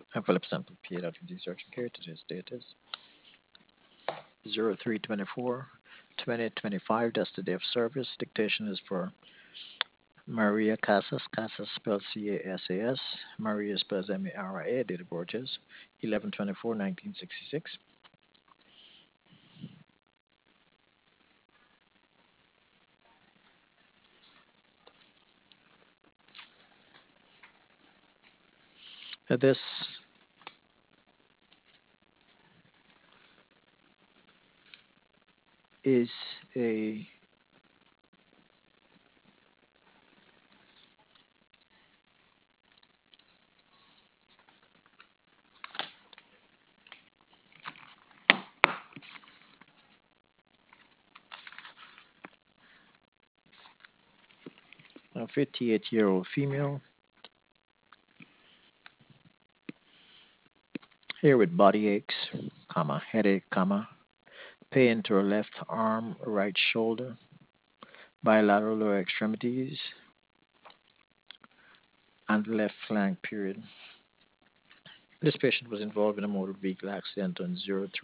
Envelope sample PA.VD searching here. Today's date is 03/24/2025. That's the day of service. Dictation is for Maria Casas. Casas spelled Casas. Maria spells Maria. Date of birth is 11/24/1966. This is a 58-year-old female here with body aches, headache, pain to her left arm, right shoulder, bilateral lower extremities, and left flank. Period. This patient was involved in a motor vehicle accident on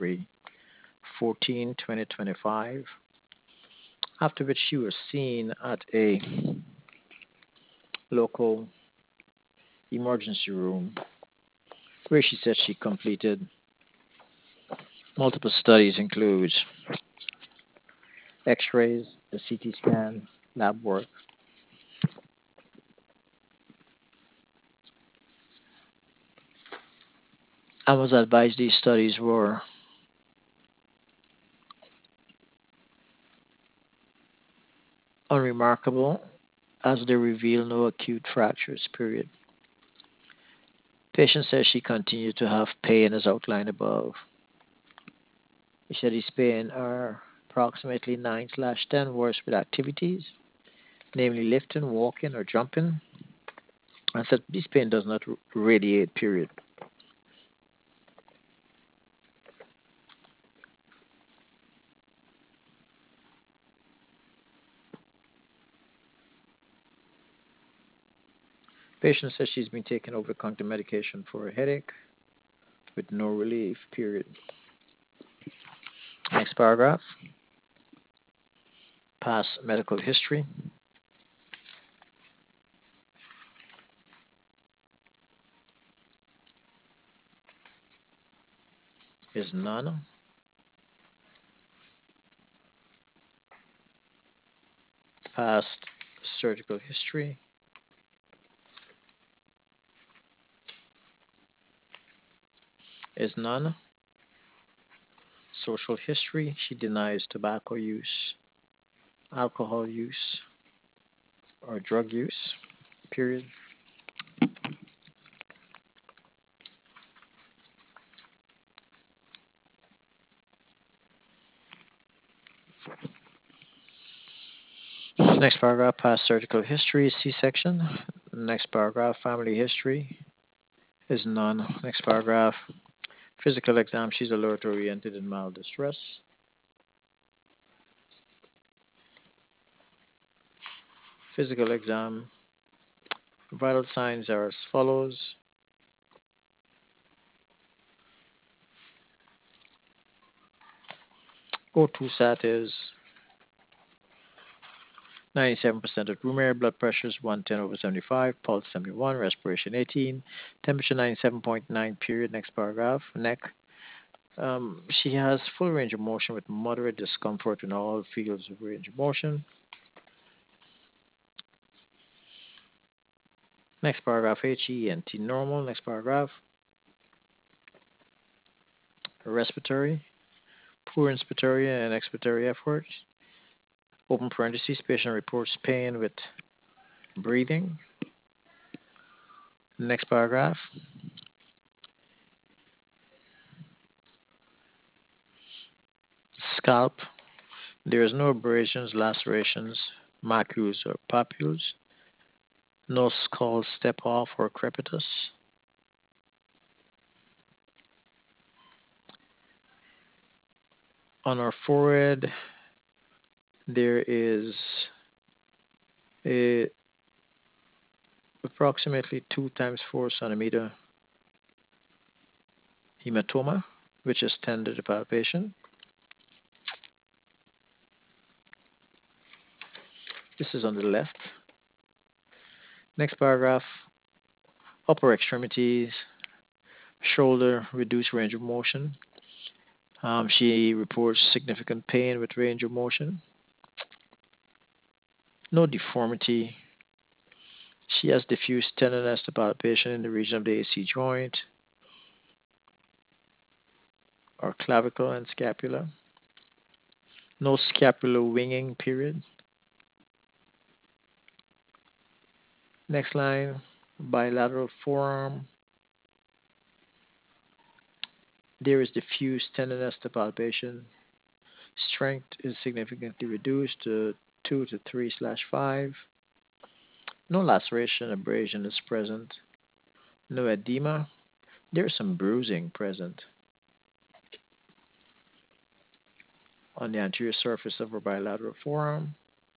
03/14/2025, after which she was seen at a local emergency room where she said she completed multiple studies, includes x-rays, a CT scan, lab work, and was advised these studies were unremarkable as they reveal no acute fractures. Period. Patient says she continued to have pain as outlined above. He said his pain are approximately 9/10 worse with activities, namely lifting, walking, or jumping, and said this pain does not radiate. Period. Patient says she's been taking over-the-counter medication for a headache with no relief. Period. Next paragraph. Past medical history is none. Past surgical history is none. Social history, she denies tobacco use, alcohol use, or drug use. Period. Next paragraph, past surgical history, C-section. Next paragraph, family history is none. Next paragraph, physical exam, she's alert oriented in mild distress. Physical exam, vital signs are as follows. O2 sat is 97% of room air, blood pressure is 110/75, pulse 71, respiration 18, temperature 97.9. Period. Next paragraph. Neck. She has full range of motion with moderate discomfort in all fields of range of motion. Next paragraph. HENT normal. Next paragraph. Respiratory. Poor inspiratory and expiratory effort. Open parentheses. Patient reports pain with breathing. Next paragraph. Scalp. There is no abrasions, lacerations, macules, or papules. No skull step off or crepitus. On our forehead, there is a approximately 2 times 4 centimeter hematoma, which is tender to palpation. This is on the left. Next paragraph, upper extremities, shoulder, reduced range of motion. She reports significant pain with range of motion. No deformity. She has diffuse tenderness to palpation in the region of the AC joint or clavicle and scapula. No scapular winging period. Next line, bilateral forearm. There is diffuse tenderness to palpation. Strength is significantly reduced to 2 to 3/5. No laceration, abrasion is present. No edema. There is some bruising present on the anterior surface of her bilateral forearm.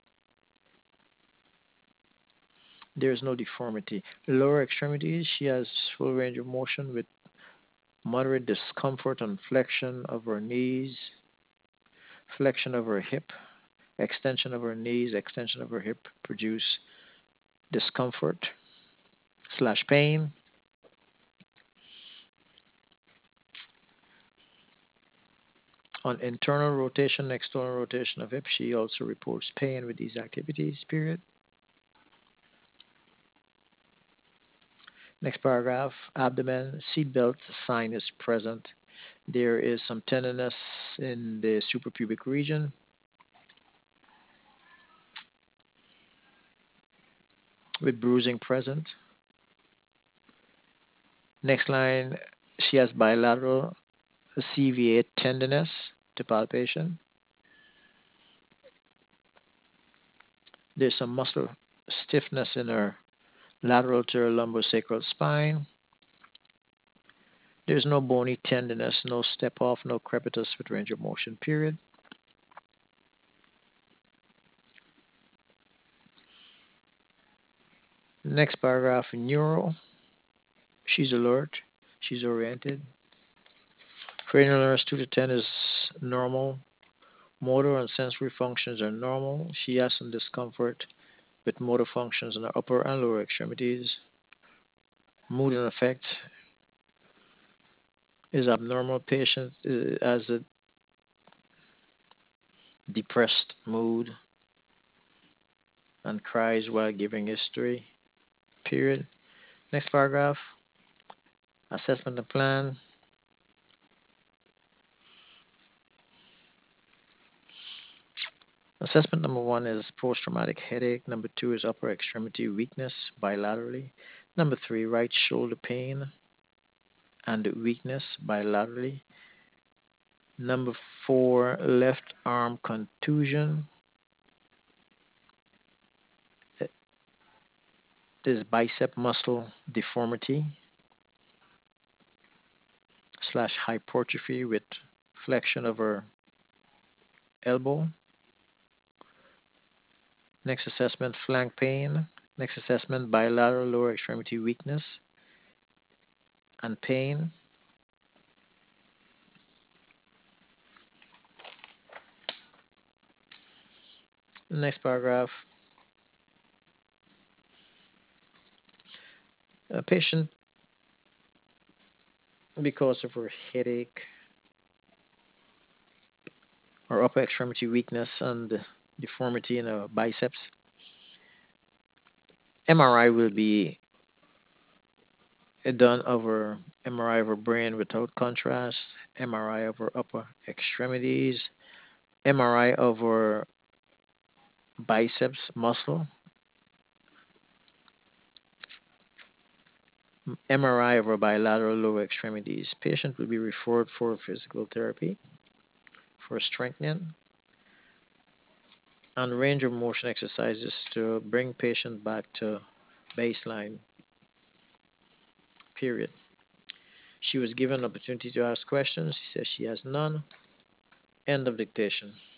There is no deformity. Lower extremities, she has full range of motion with moderate discomfort on flexion of her knees, flexion of her hip, extension of her knees, extension of her hip produce discomfort slash pain. On internal rotation, external rotation of hip, she also reports pain with these activities, period. Next paragraph, abdomen, seatbelt sign is present. There is some tenderness in the suprapubic region. With bruising present. Next line, she has bilateral CVA tenderness to palpation. There's some muscle stiffness in her lateral to her lumbosacral spine. There's no bony tenderness, no step off, no crepitus with range of motion, period. Next paragraph, neuro. She's alert. She's oriented. Cranial nerves 2 to 10 is normal. Motor and sensory functions are normal. She has some discomfort with motor functions in her upper and lower extremities. Mood and affect is abnormal. Patient has a depressed mood and cries while giving history. Period. Next paragraph. Assessment and plan. Assessment number 1 is post-traumatic headache. Number 2 is upper extremity weakness bilaterally. Number 3, right shoulder pain and weakness bilaterally. Number 4, left arm contusion. This bicep muscle deformity slash hypertrophy with flexion of her elbow. Next assessment, flank pain. Next assessment, bilateral lower extremity weakness and pain. Next paragraph, a patient, because of her headache or upper extremity weakness and deformity in her biceps, MRI will be done over MRI of her brain without contrast, MRI of her upper extremities, MRI of her biceps muscle, MRI of her bilateral lower extremities. Patient will be referred for physical therapy, for strengthening, and range of motion exercises to bring patient back to baseline, period. She was given an opportunity to ask questions. She says she has none. End of dictation.